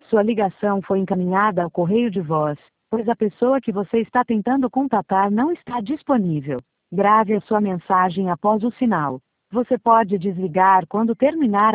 Sua ligação foi encaminhada ao correio de voz, pois a pessoa que você está tentando contatar não está disponível. Grave a sua mensagem após o sinal. Você pode desligar quando terminar